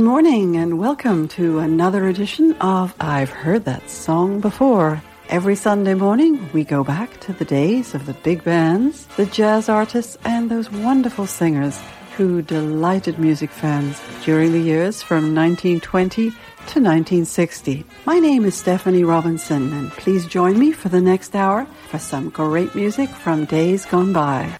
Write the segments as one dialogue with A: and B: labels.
A: morning and welcome to another edition of I've Heard That Song Before. Every Sunday morning we go back to the days of the big bands, the jazz artists and those wonderful singers who delighted music fans during the years from 1920 to 1960. My name is Stephanie Robinson and please join me for the next hour for some great music from days gone by.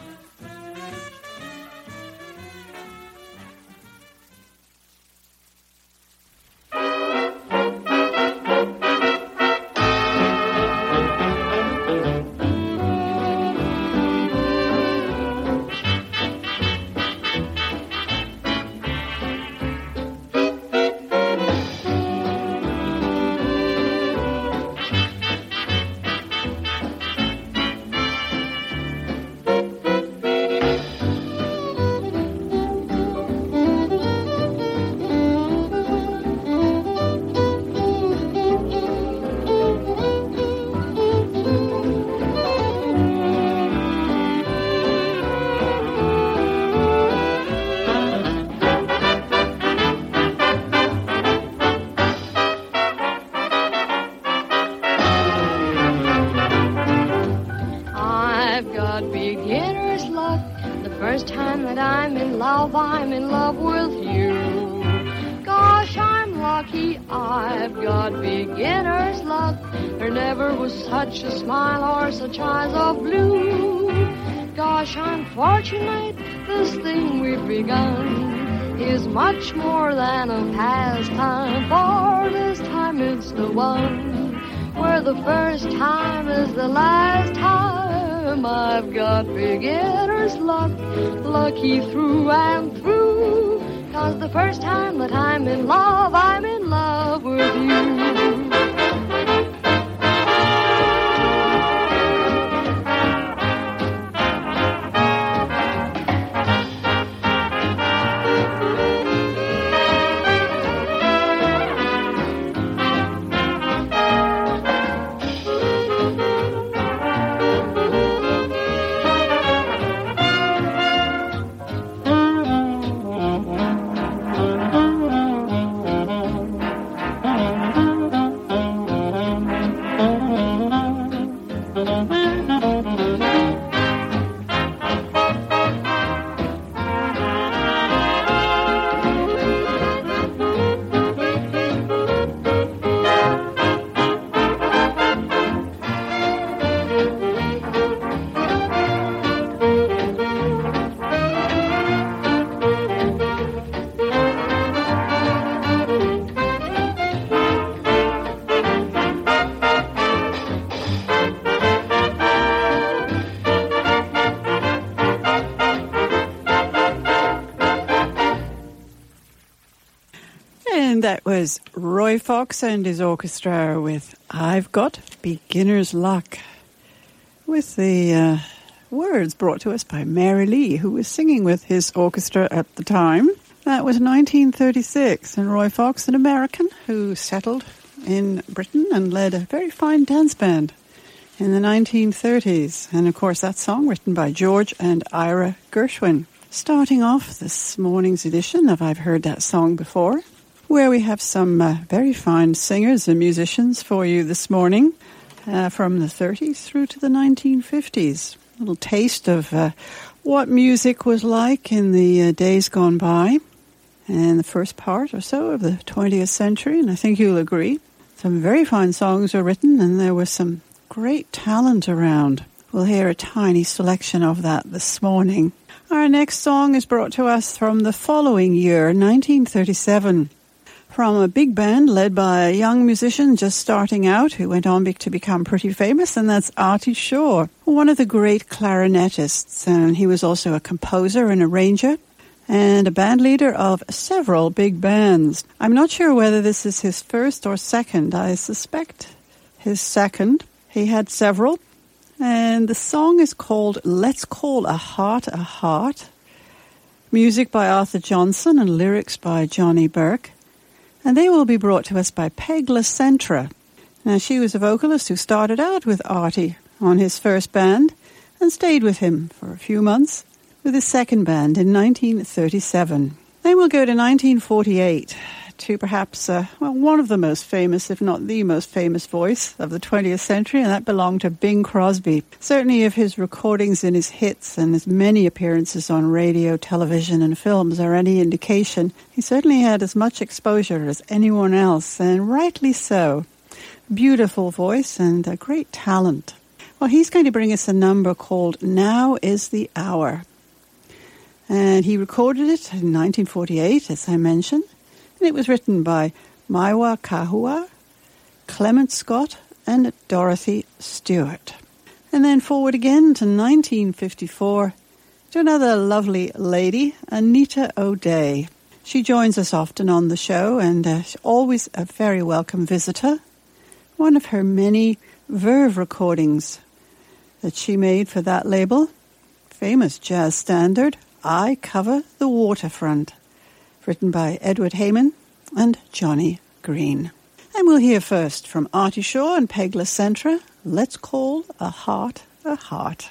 B: Much more than a pastime, for this time it's the one where the first time is the last time. I've got beginner's luck, lucky through and through, 'cause the first time that I'm in love with you.
A: That was Roy Fox and his orchestra with I've Got Beginner's Luck, with the words brought to us by Mary Lee, who was singing with his orchestra at the time. That was 1936, and Roy Fox, an American who settled in Britain and led a very fine dance band in the 1930s. And of course that song written by George and Ira Gershwin. Starting off this morning's edition of I've Heard That Song Before, where we have some very fine singers and musicians for you this morning from the 30s through to the 1950s. A little taste of what music was like in the days gone by and the first part or so of the 20th century, and I think you'll agree. Some very fine songs were written and there was some great talent around. We'll hear a tiny selection of that this morning. Our next song is brought to us from the following year, 1937. From a big band led by a young musician just starting out who went on to become pretty famous, and that's Artie Shaw, one of the great clarinetists. And he was also a composer and arranger and a band leader of several big bands. I'm not sure whether this is his first or second. I suspect his second. He had several. And the song is called Let's Call a Heart a Heart. Music by Arthur Johnson and lyrics by Johnny Burke. And they will be brought to us by Peg LaCentra. Now, she was a vocalist who started out with Artie on his first band and stayed with him for a few months with his second band in 1937. Then we'll go to 1948 to perhaps one of the most famous, if not the most famous voice of the 20th century, and that belonged to Bing Crosby. Certainly if his recordings and his hits and his many appearances on radio, television, and films are any indication, he certainly had as much exposure as anyone else, and rightly so. Beautiful voice and a great talent. Well, he's going to bring us a number called Now Is the Hour. And he recorded it in 1948, as I mentioned. And it was written by Maiwa Kahua, Clement Scott, and Dorothy Stewart. And then forward again to 1954 to another lovely lady, Anita O'Day. She joins us often on the show and she's always a very welcome visitor. One of her many Verve recordings that she made for that label, famous jazz standard, I Cover the Waterfront, written by Edward Heyman and Johnny Green. And we'll hear first from Artie Shaw and Peg LaCentra, Let's Call a Heart a Heart.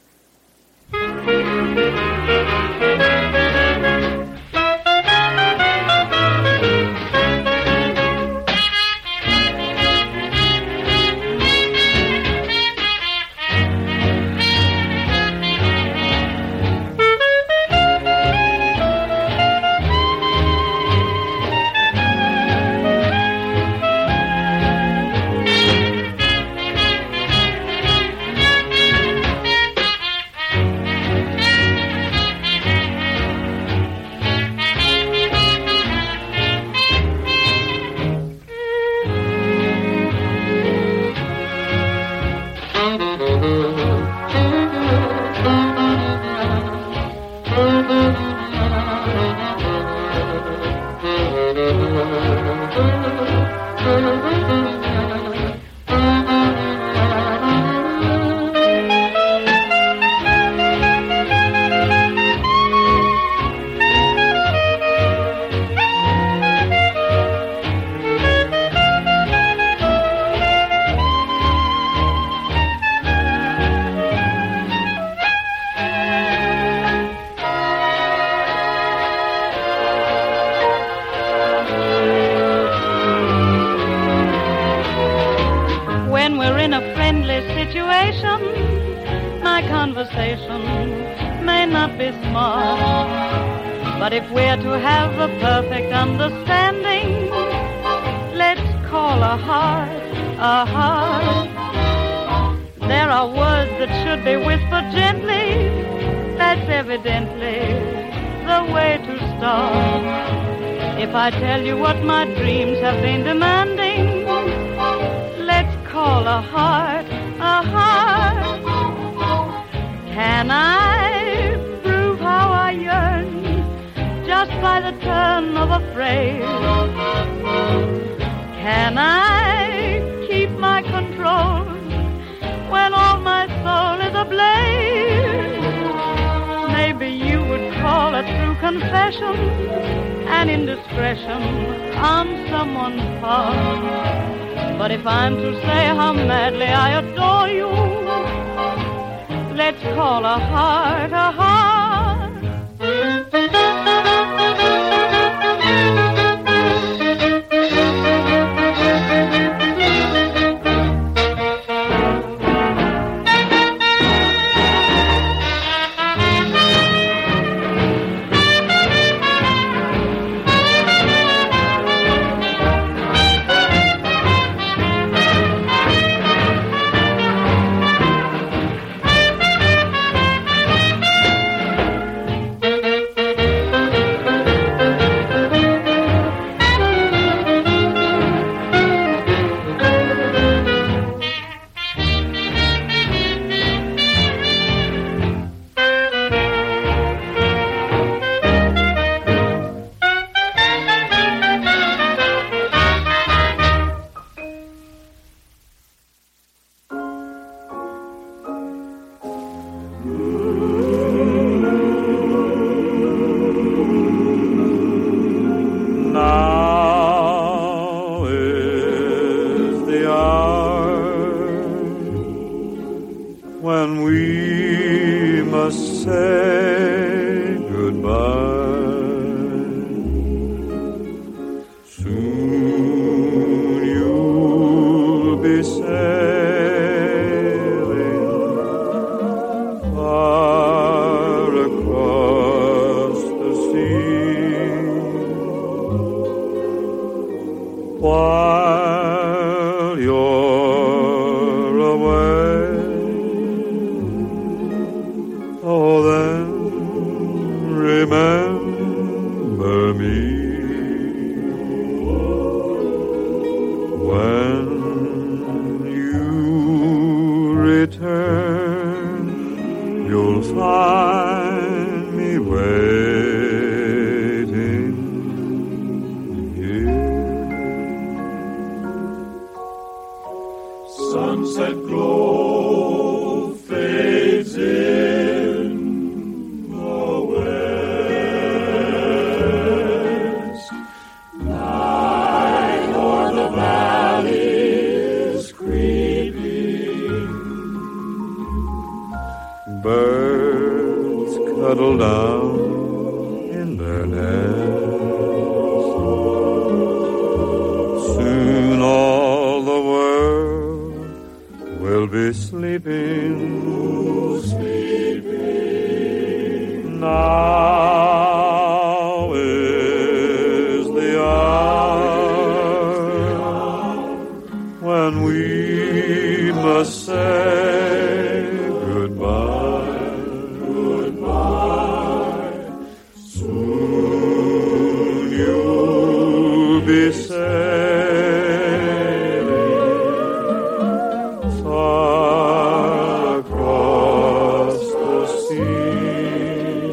C: But if we're to have a perfect understanding, let's call a heart a heart. There are words that should be whispered gently. That's evidently the way to start. If I tell you what my dreams have been demanding, let's call a heart a heart. Can I prove how I yearn just by the turn of a phrase? Can I keep my control when all my soul is ablaze? Maybe you would call a true confession an indiscretion on someone's part. But if I'm to say how madly I adore you, let's call a heart a heart.
D: When we must say goodbye, you'll find me waiting here. Sunset glow fades in the west. Night o'er the valley is creeping. Birds cuddle down in their nests. Soon all the world will be sleeping. Now is the hour when we must say goodbye. Soon you'll be sailing far across the sea.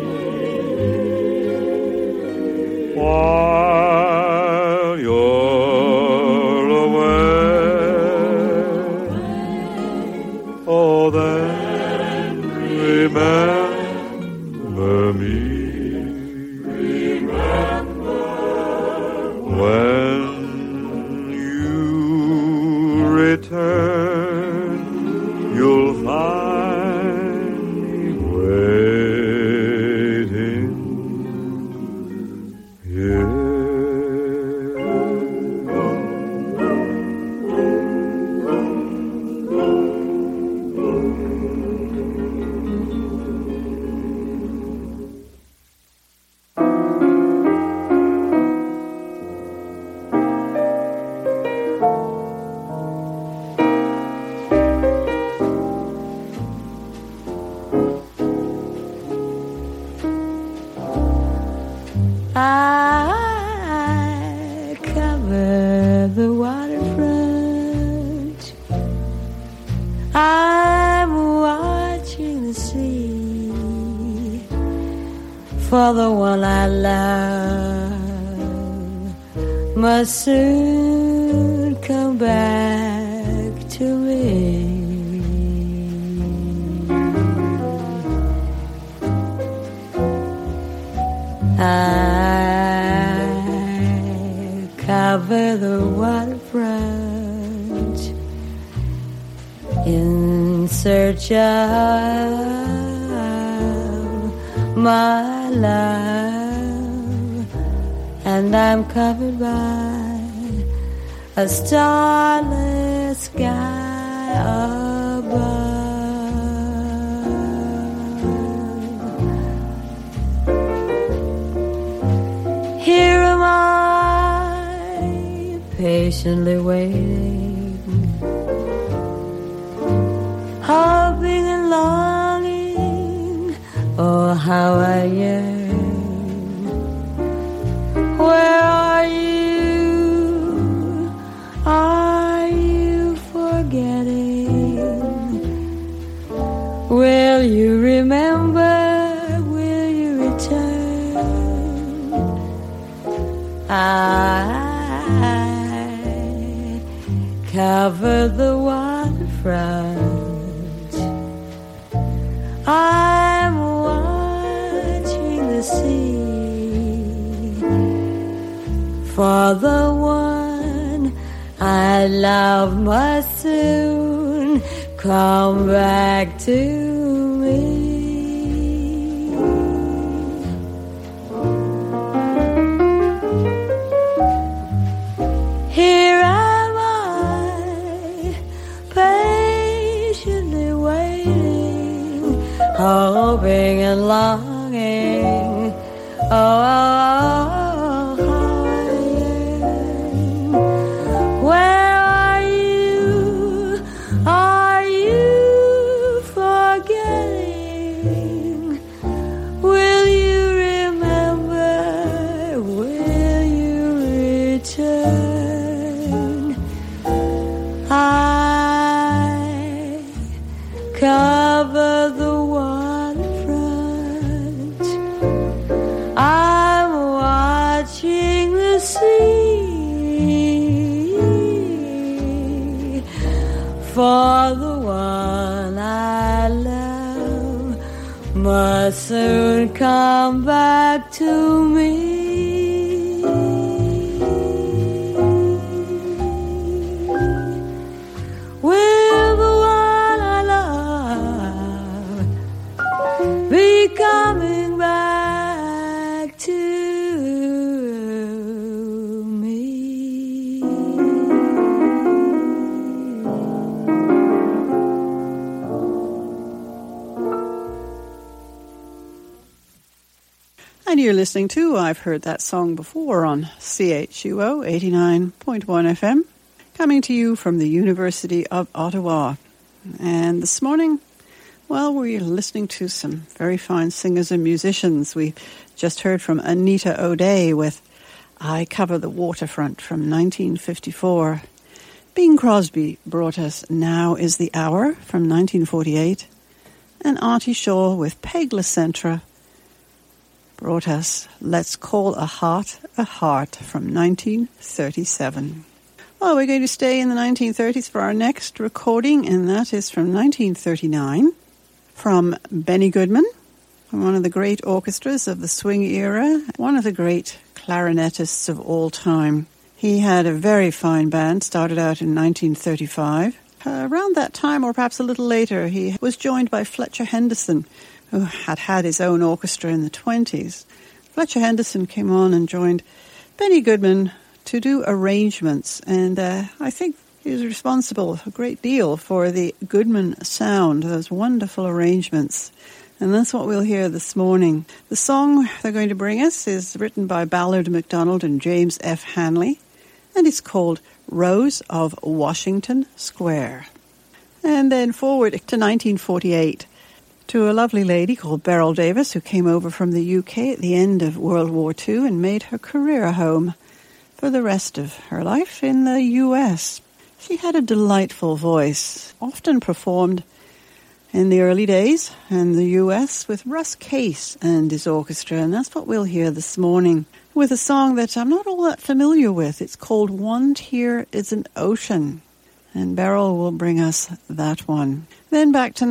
D: While you're away, oh then remember me. When you return, you'll find me waiting here.
E: I cover the waterfront. I'm watching the sea for the one I love must soon come back to me. I cover the waterfront in search of my love, and I'm covered by a starless sky above. Here am I, patiently waiting, hoping and longing, oh how I yearn. Where are you? Are you forgetting? Will you remember? Will you return? I cover the waterfront. I'm watching the sea for the one I love must soon come back to me. Here am I, patiently waiting, hoping and longing, oh, how I yearn. Where are you? Are you forgetting? Will you remember? Will you return? I cover the water for the one I love must soon come back to me. Will the one I love be coming back to me?
A: And you're listening to I've Heard That Song Before on CHUO 89.1 FM, coming to you from the University of Ottawa. And this morning, well, we're listening to some very fine singers and musicians. We just heard from Anita O'Day with I Cover the Waterfront from 1954. Bing Crosby brought us Now Is the Hour from 1948. And Auntie Shaw with Peg LaCentra brought us Let's Call a Heart from 1937. Well, we're going to stay in the 1930s for our next recording, and that is from 1939 from Benny Goodman, one of the great orchestras of the swing era, one of the great clarinetists of all time. He had a very fine band, started out in 1935. Around that time, or perhaps a little later, he was joined by Fletcher Henderson, who had had his own orchestra in the 20s. Fletcher Henderson came on and joined Benny Goodman to do arrangements, and I think he was responsible a great deal for the Goodman sound, those wonderful arrangements. And that's what we'll hear this morning. The song they're going to bring us is written by Ballard MacDonald and James F. Hanley, and it's called Rose of Washington Square. And then forward to 1948, to a lovely lady called Beryl Davis, who came over from the UK at the end of World War II and made her career home for the rest of her life in the US. She had a delightful voice, often performed in the early days in the US with Russ Case and his orchestra, and that's what we'll hear this morning with a song that I'm not all that familiar with. It's called One Tear is an Ocean, and Beryl will bring us that one. Then back to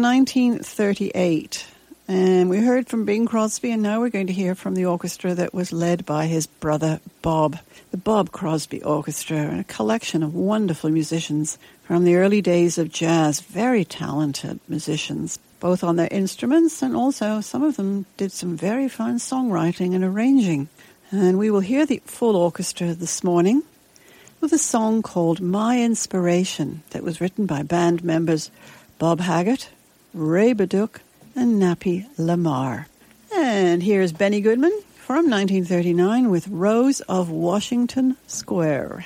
A: 1938, and we heard from Bing Crosby, and now we're going to hear from the orchestra that was led by his brother Bob, the Bob Crosby Orchestra, a collection of wonderful musicians from the early days of jazz, very talented musicians, both on their instruments, and also some of them did some very fine songwriting and arranging. And we will hear the full orchestra this morning with a song called My Inspiration that was written by band members Bob Haggart, Ray Baduch, and Nappy Lamar. And here's Benny Goodman from 1939 with Rose of Washington Square.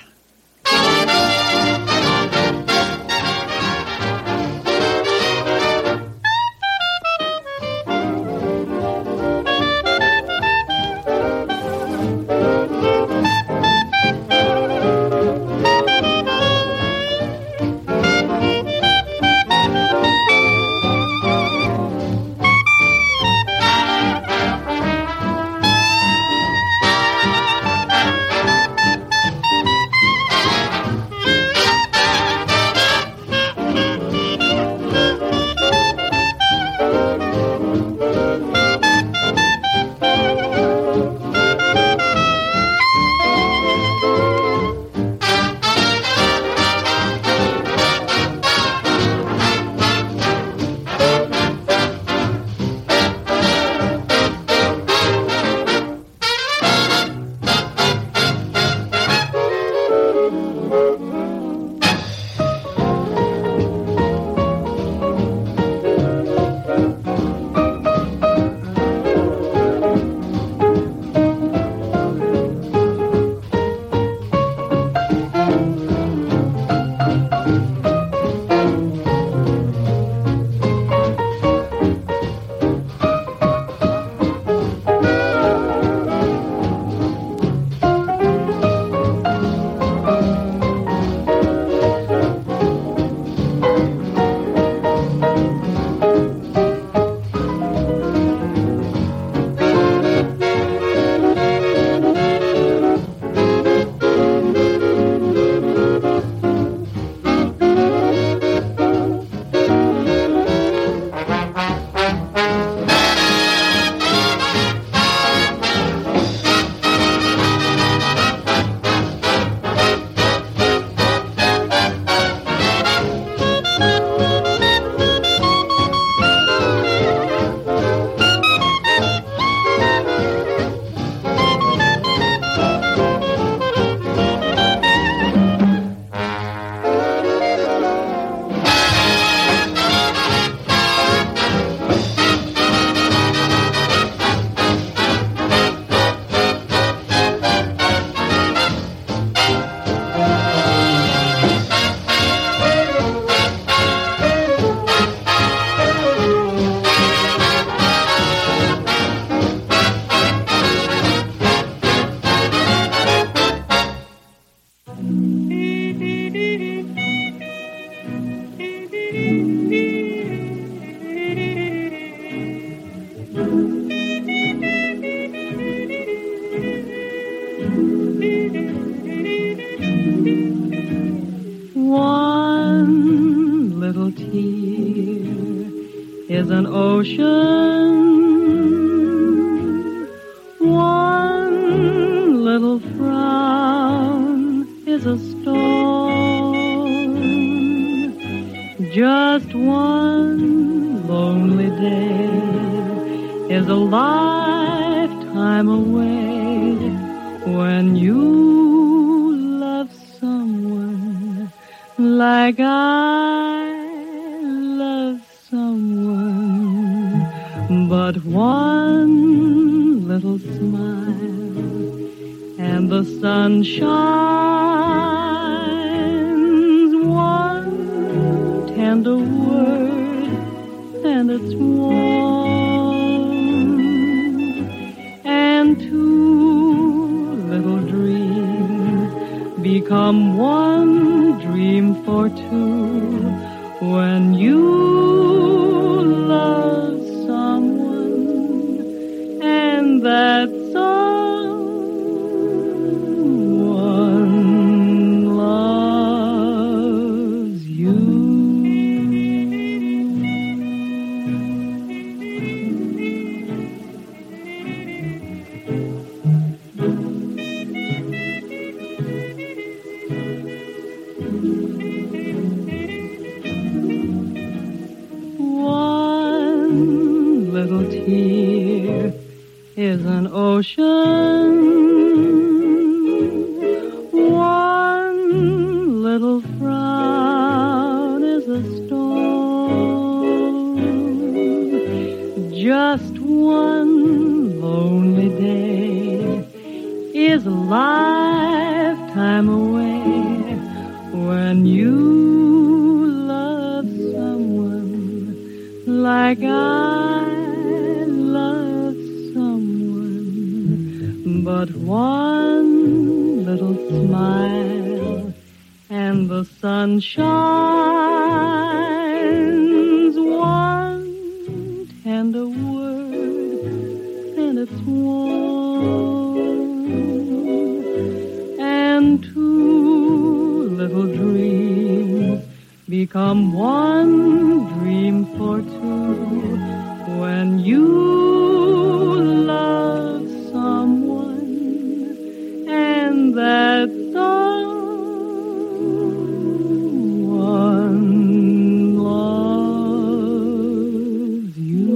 C: an ocean. One little frown is a storm. Just one lonely day is a lifetime away when you love someone like I love someone. But one little smile and the sun shines. One tender word and it's warm. And two little dreams become one dream for two when you love someone and that someone loves you. One little tear is an ocean. One little frown is a storm. Just one lonely day is a lifetime away when you love someone like I love someone. But one little smile and the sun shines. One tender word and it's warm. And two little dreams become one dream for two when you love someone and that someone loves you.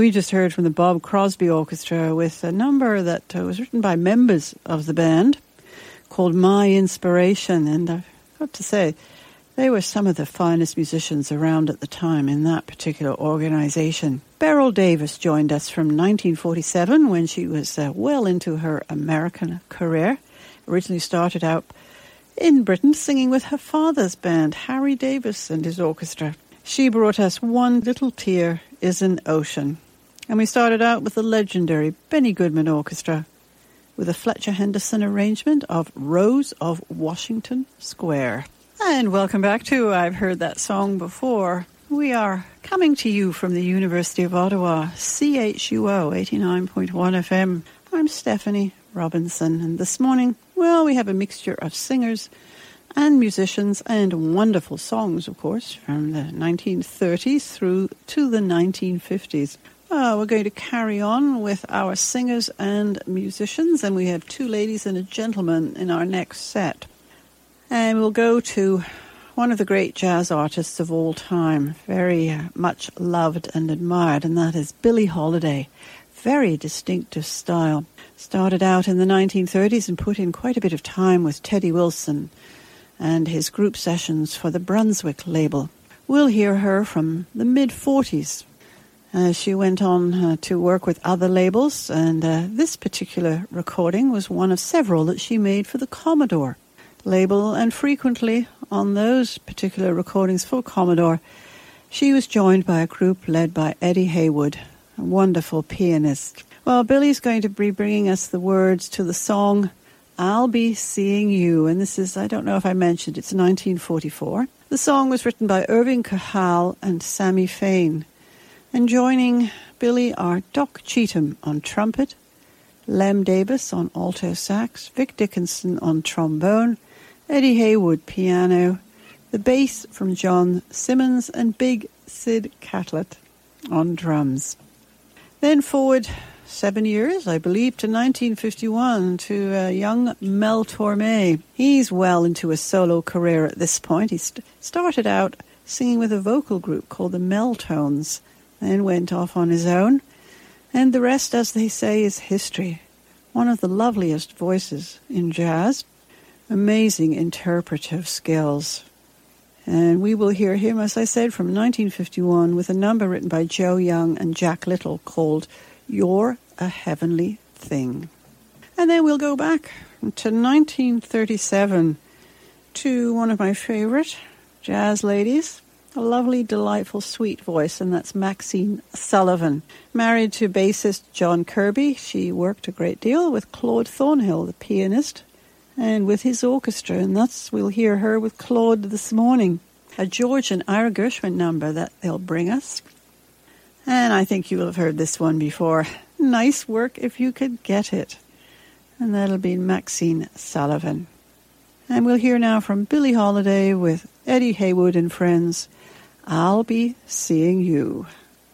A: We just heard from the Bob Crosby Orchestra with a number that was written by members of the band called My Inspiration. And I've got to say, they were some of the finest musicians around at the time in that particular organization. Beryl Davis joined us from 1947 when she was well into her American career. Originally started out in Britain singing with her father's band, Harry Davis and his orchestra. She brought us One Little Tear is an Ocean. And we started out with the legendary Benny Goodman Orchestra with a Fletcher Henderson arrangement of Rose of Washington Square. And welcome back to I've Heard That Song Before. We are coming to you from the University of Ottawa, CHUO 89.1 FM. I'm Stephanie Robinson, and this morning, well, we have a mixture of singers and musicians and wonderful songs, of course, from the 1930s through to the 1950s. We're going to carry on with our singers and musicians, and we have two ladies and a gentleman in our next set. And we'll go to one of the great jazz artists of all time, very much loved and admired, and that is Billie Holiday. Very distinctive style. Started out in the 1930s and put in quite a bit of time with Teddy Wilson and his group sessions for the Brunswick label. We'll hear her from the mid-40s. She went on to work with other labels, and this particular recording was one of several that she made for the Commodore label, and frequently on those particular recordings for Commodore, she was joined by a group led by Eddie Haywood, a wonderful pianist. Well, Billie's going to be bringing us the words to the song I'll Be Seeing You, and this is, I don't know if I mentioned, it's 1944. The song was written by Irving Cahal and Sammy Fain, and joining Billie are Doc Cheatham on trumpet, Lem Davis on alto sax, Vic Dickinson on trombone, Eddie Haywood piano, the bass from John Simmons, and Big Sid Catlett on drums. Then forward 7 years, I believe, to 1951, to young Mel Torme. He's well into a solo career at this point. He started out singing with a vocal group called the Meltones, then went off on his own. And the rest, as they say, is history. One of the loveliest voices in jazz. Amazing interpretive skills. And we will hear him, as I said, from 1951 with a number written by Joe Young and Jack Little called You're a Heavenly Thing. And then we'll go back to 1937 to one of my favorite jazz ladies, a lovely, delightful, sweet voice, and that's Maxine Sullivan. Married to bassist John Kirby, she worked a great deal with Claude Thornhill, the pianist, and with his orchestra, and we'll hear her with Claude this morning. A George and Ira Gershwin number that they'll bring us. And I think you will have heard this one before. Nice Work If You Could Get It. And that'll be Maxine Sullivan. And we'll hear now from Billie Holiday with Eddie Haywood and friends, I'll Be Seeing You.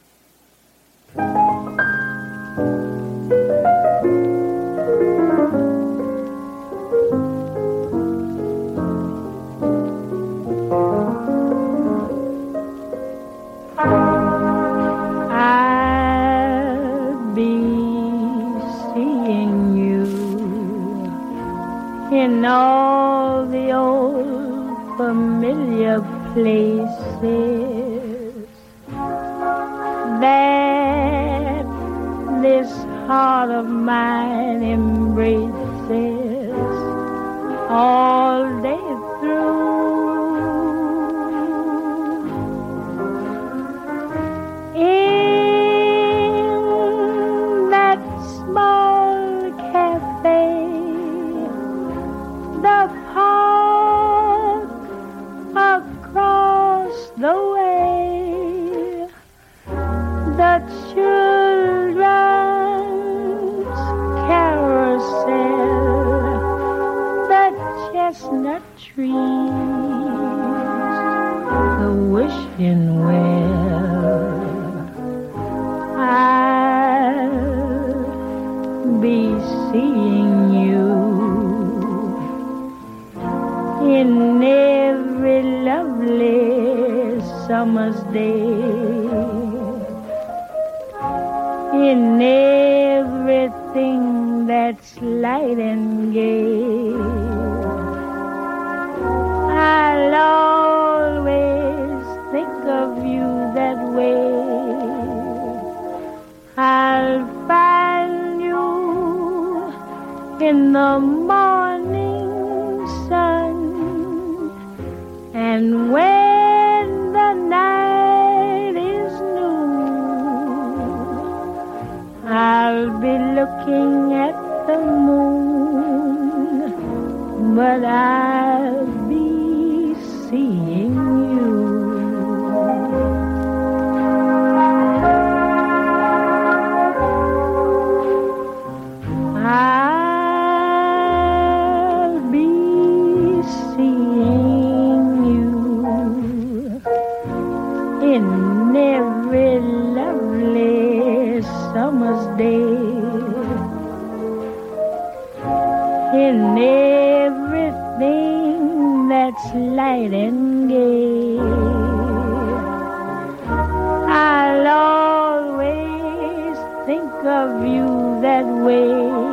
E: In all the old familiar places that this heart of mine embraces all day through. In that small cafe, the park across the way, the children's carousel, the chestnut trees, the wishing well, I'll be seeing you in every lovely summer's day. in everything that's light and gay. I'll always think of you that way. I'll find you in the morning sun, and when the night is new, I'll be looking at the moon, but I'll be seeing you. I'll be seeing you in every lovely summer's day, in everything that's light and gay. I'll always think of you that way.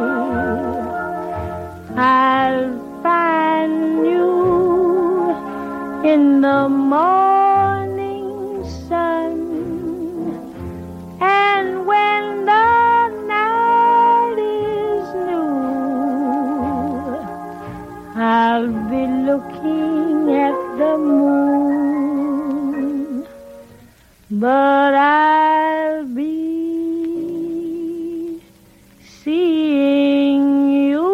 E: I'll find you in the morning sun, and when the night is new, I'll be looking at the moon, but I'll be seeing you.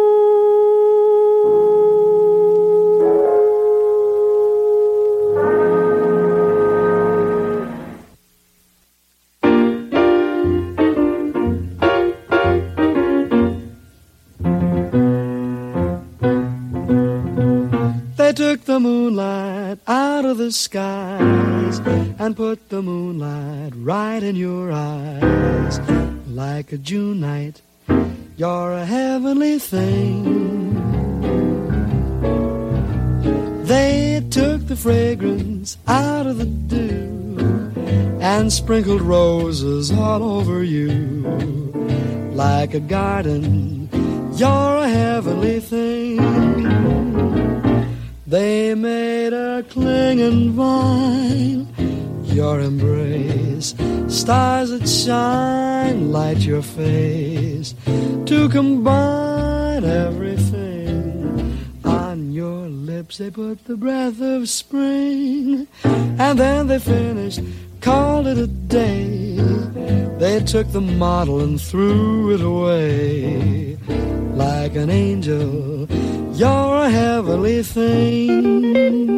F: They took the moonlight out of the skies and put the moonlight right in your eyes. Like a June night, you're a heavenly thing. They took the fragrance out of the dew and sprinkled roses all over you. Like a garden, you're a heavenly thing. They made a clinging vine, your embrace, stars that shine, light your face, to combine everything. On your lips they put the breath of spring, and then they finished, called it a day. They took the model and threw it away. Like an angel, you're a heavenly thing.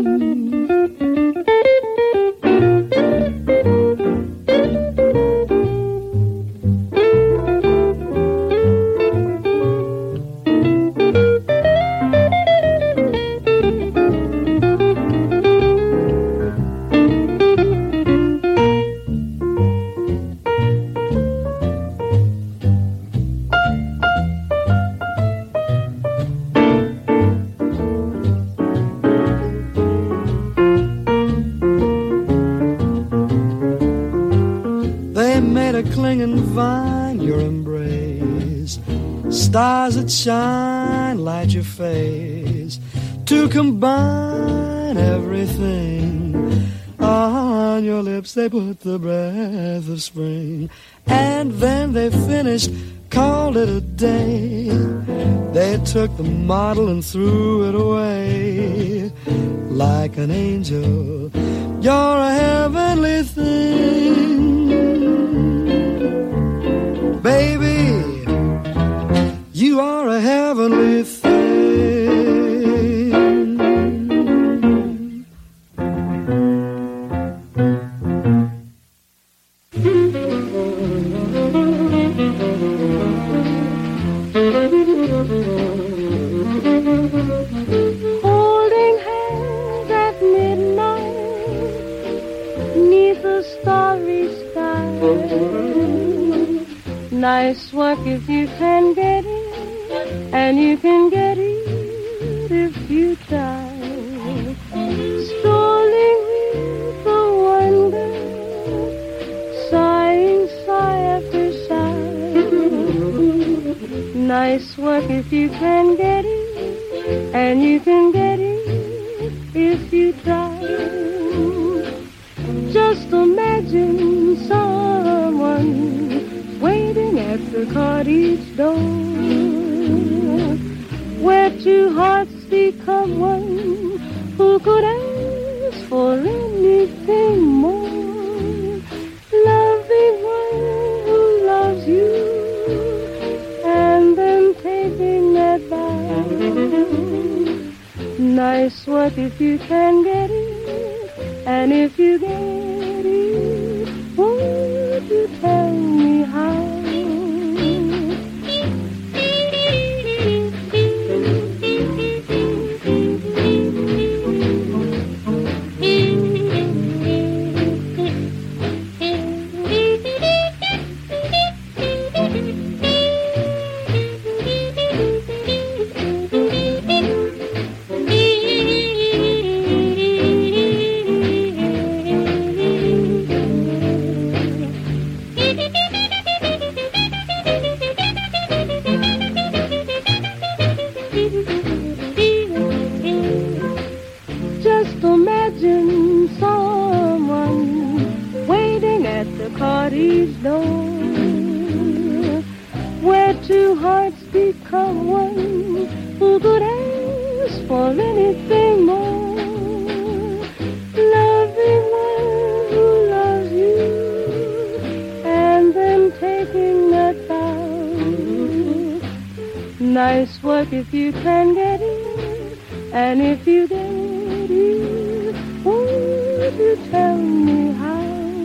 F: Clinging vine, your embrace, stars that shine, light your face, to combine everything. On your lips they put the breath of spring, and then they finished, called it a day. They took the model and threw it away. Like an angel, you're a heavenly thing. Baby, you are a heavenly thing.
E: Holding hands at midnight, 'neath a starry sky. Nice work if you can get it, and you can get it if you try. Strolling with the one girl, sighing sigh after sigh. Nice work if you can get it, and you can get it if you try. Just imagine someone waiting at the cottage door, where two hearts become one. Who could ask for anything more? Loving one who loves you, and then taking that vow. Nice work if you can get it, and if you get it, won't you tell me how? Nice work if you can get it, and if you get it, won't you tell me how?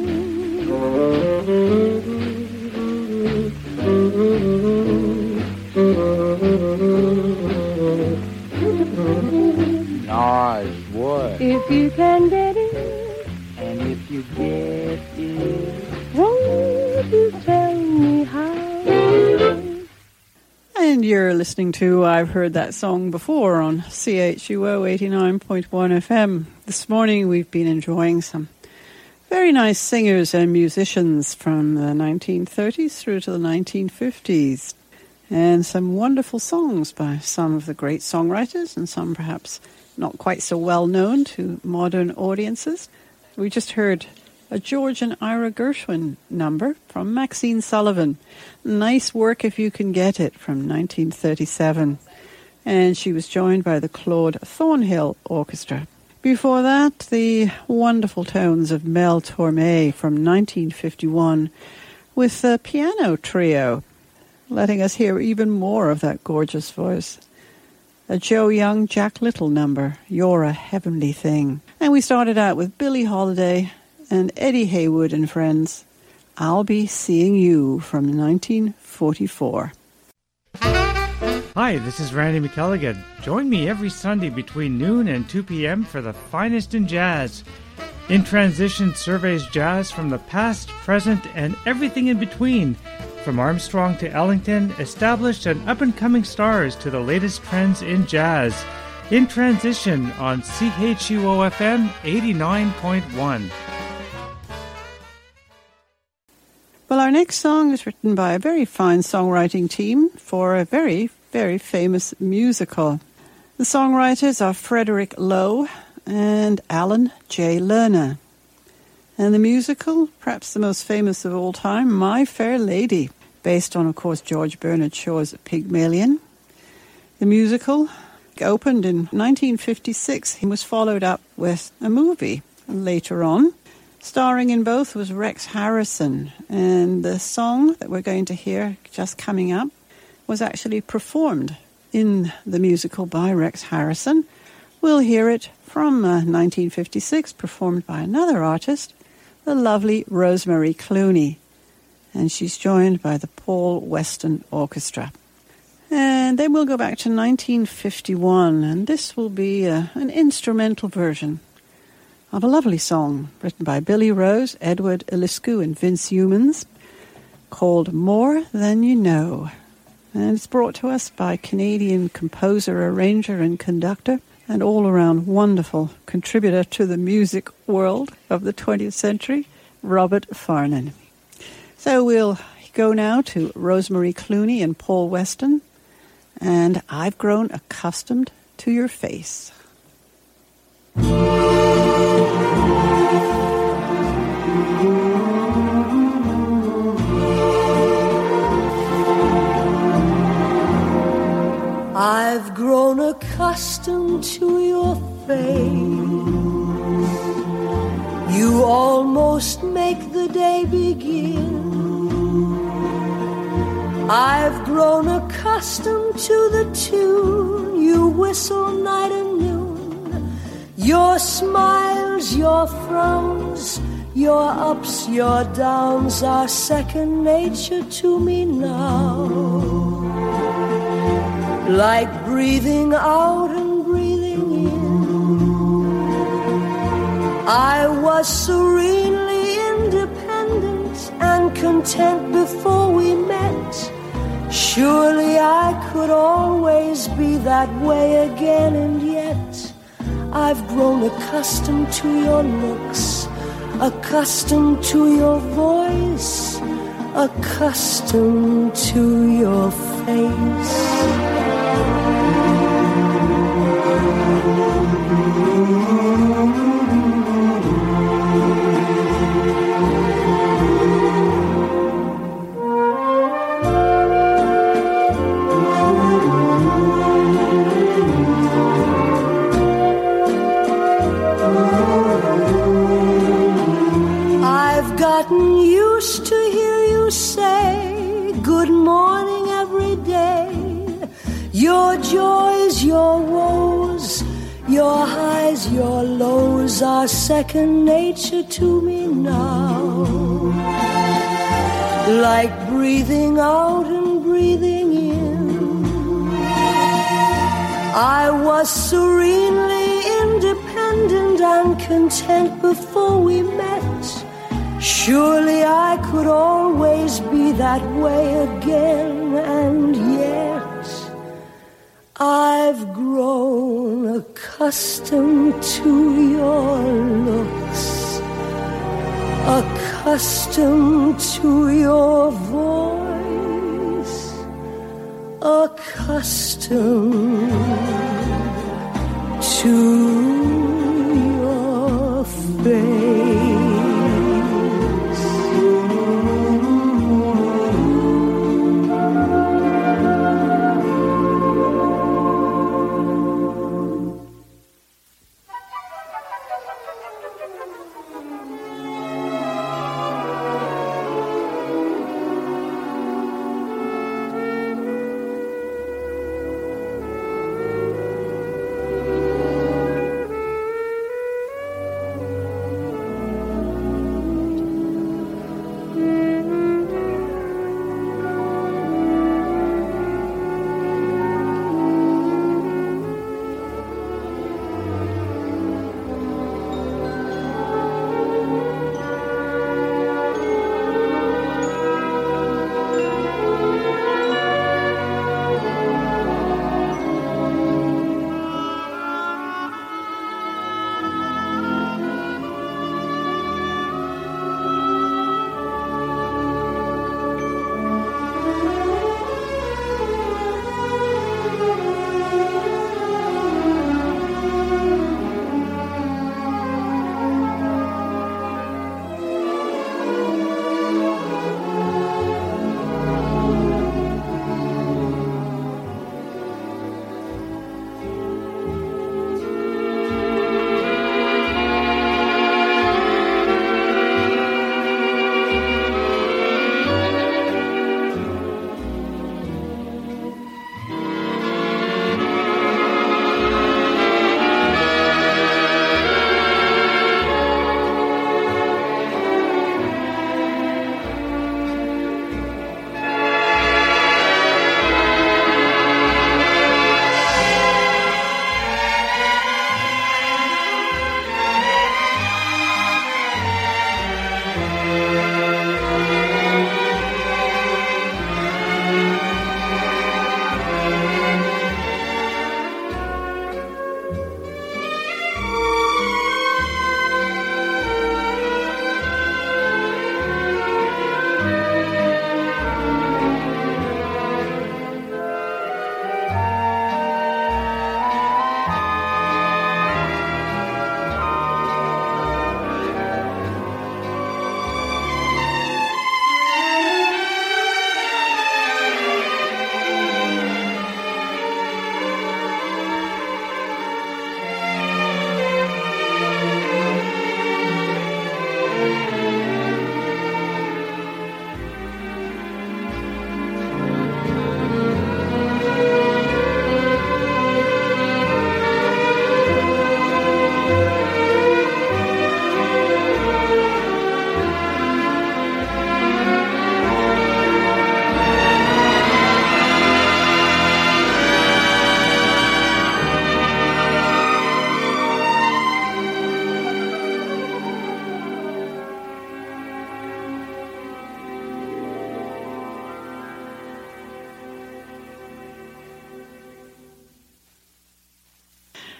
G: Nice work.
E: If you can get it,
G: And if you get it,
E: won't you tell me how?
A: And you're listening to I've Heard That Song Before on CHUO 89.1 FM. This morning we've been enjoying some very nice singers and musicians from the 1930s through to the 1950s. And some wonderful songs by some of the great songwriters and some perhaps not quite so well known to modern audiences. We just heard a George and Ira Gershwin number from Maxine Sullivan. Nice Work If You Can Get It from 1937. And she was joined by the Claude Thornhill Orchestra. Before that, the wonderful tones of Mel Torme from 1951 with the piano trio, letting us hear even more of that gorgeous voice. A Joe Young, Jack Little number, You're a Heavenly Thing. And we started out with Billie Holiday and Eddie Haywood and Friends, I'll Be Seeing You from 1944.
H: Hi, this is Randy McElligott. Join me every Sunday between noon and 2 p.m. for the finest in jazz. In Transition surveys jazz from the past, present, and everything in between. From Armstrong to Ellington, established and up-and-coming stars to the latest trends in jazz. In Transition on CHUO-FM 89.1.
A: Well, our next song is written by a very fine songwriting team for a very, very famous musical. The songwriters are Frederick Lowe and Alan J. Lerner. And the musical, perhaps the most famous of all time, My Fair Lady, based on, of course, George Bernard Shaw's Pygmalion. The musical opened in 1956 and was followed up with a movie later on. Starring in both was Rex Harrison, and the song that we're going to hear just coming up was actually performed in the musical by Rex Harrison. We'll hear it from 1956, performed by another artist, the lovely Rosemary Clooney, and she's joined by the Paul Weston Orchestra. And then we'll go back to 1951, and this will be an instrumental version of a lovely song written by Billy Rose, Edward Eliscu, and Vince Youmans, called More Than You Know. And it's brought to us by Canadian composer, arranger, and conductor, and all-around wonderful contributor to the music world of the 20th century, Robert Farnon. So we'll go now to Rosemary Clooney and Paul Weston and I've grown accustomed to your face.
F: I've grown accustomed to your face. You almost make the day begin. I've grown accustomed to the tune you whistle night and noon. Your smiles, your frowns, your ups, your downs are second nature to me now. Like breathing out and breathing in. I was serenely independent and content before we met. Surely I could always be that way again, and yet I've grown accustomed to your looks, accustomed to your voice, accustomed to your face. I've gotten used to hear you say good morning every day. Your joys, your woes, your highs, your lows are second nature to me now. Like breathing out and breathing in. I was serenely independent and content before we met. Surely I could always be that way again, and yet I've grown accustomed to your looks, accustomed to your voice, accustomed to your face.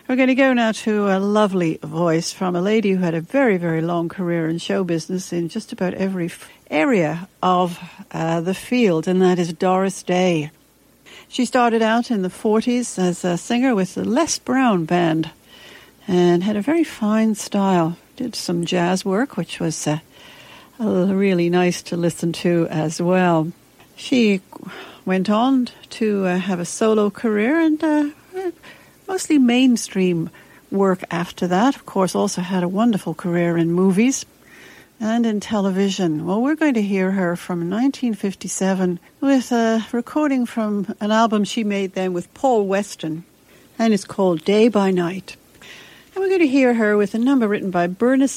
A: We're going to go now to a lovely voice from a lady who had a very, very long career in show business in just about every area of the field, and that is Doris Day. She started out in the 40s as a singer with the Les Brown Band and had a very fine style. Did some jazz work, which was really nice to listen to as well. She went on to have a solo career and mostly mainstream work after that. Of course, also had a wonderful career in movies and in television. Well, we're going to hear her from 1957 with a recording from an album she made then with Paul Weston, and it's called Day by Night. And we're going to hear her with a number written by Bernice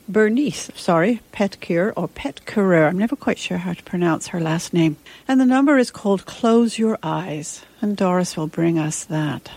A: Petcure or Petcure. I'm never quite sure how to pronounce her last name. And the number is called Close Your Eyes, and Doris will bring us that.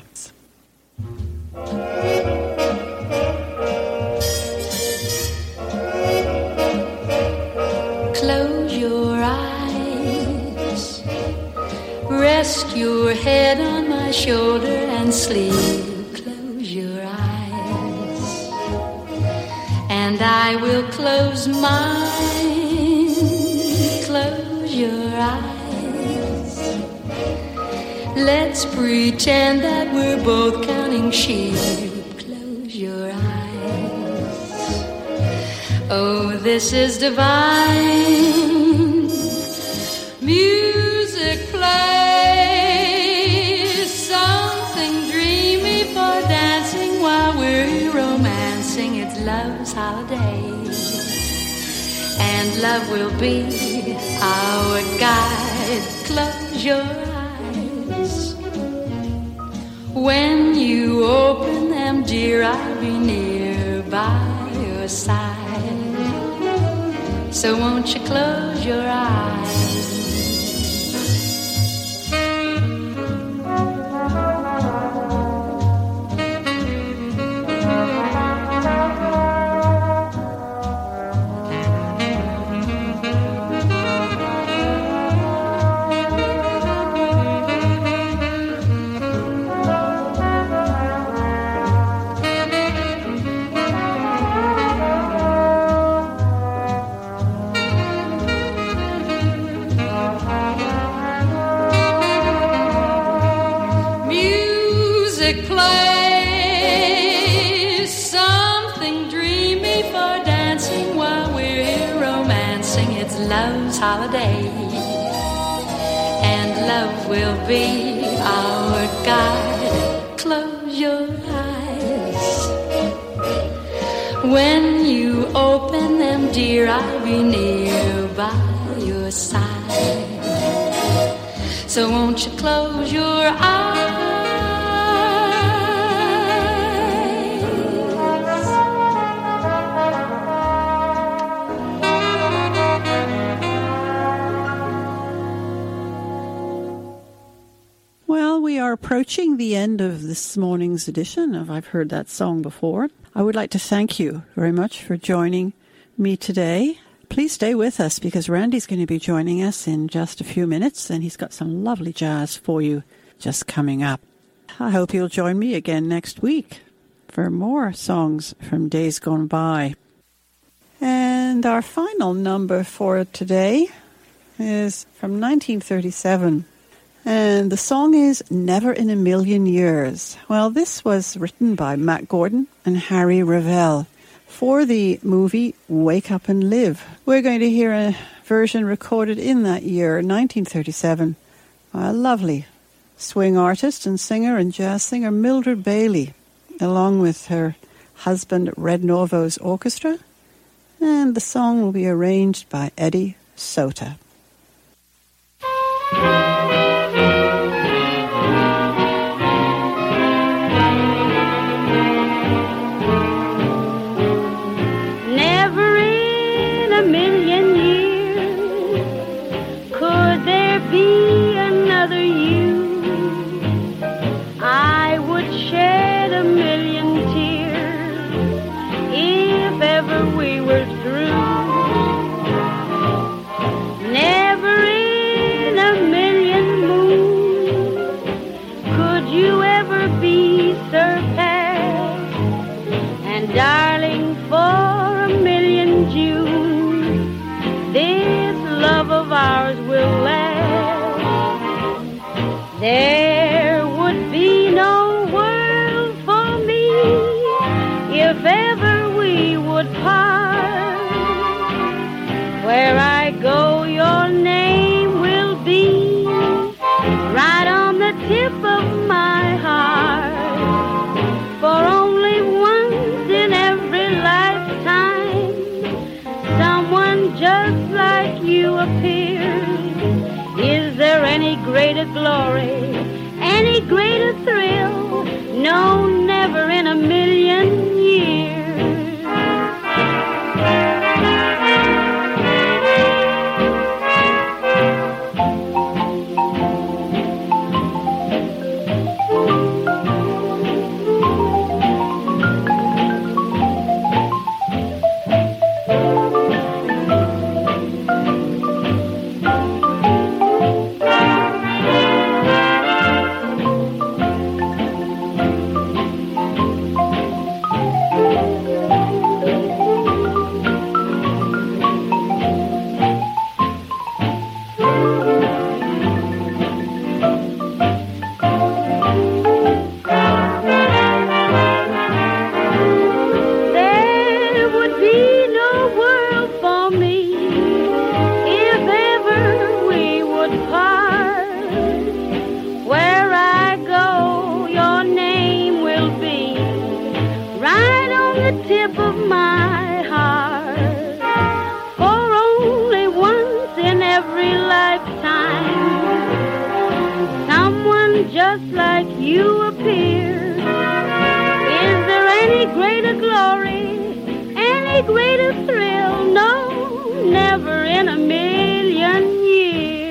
I: Close your eyes, rest your head on my shoulder and sleep. Close your eyes, and I will close mine. Close your eyes, let's pretend that we're both counting sheep. Close your eyes. Oh, this is divine. Music plays something dreamy for dancing while we're romancing. It's love's holiday, and love will be our guide. Close your eyes. When you open them, dear, I'll be near by your side. So won't you close your eyes? Love's holiday, and love will be our guide. Close your eyes. When you open them, dear, I'll be near by your side. So won't you close your eyes?
A: We are approaching the end of this morning's edition of I've Heard That Song Before. I would like to thank you very much for joining me today. Please stay with us because Randy's going to be joining us in just a few minutes, and he's got some lovely jazz for you just coming up. I hope you'll join me again next week for more songs from days gone by. And our final number for today is from 1937. And the song is Never in a Million Years. Well, this was written by Matt Gordon and Harry Revel for the movie Wake Up and Live. We're going to hear a version recorded in that year, 1937, by a lovely swing artist and singer and jazz singer Mildred Bailey, along with her husband Red Novo's orchestra. And the song will be arranged by Eddie Sota.
E: Never in a million
C: tip of my heart. For only once in every lifetime, someone just like you appears. Is there any greater glory, any greater thrill? No, never in a million years. Tip of my heart. For only once in every lifetime, someone just like you appears. Is there any greater glory, any greater thrill? No, never in a million years.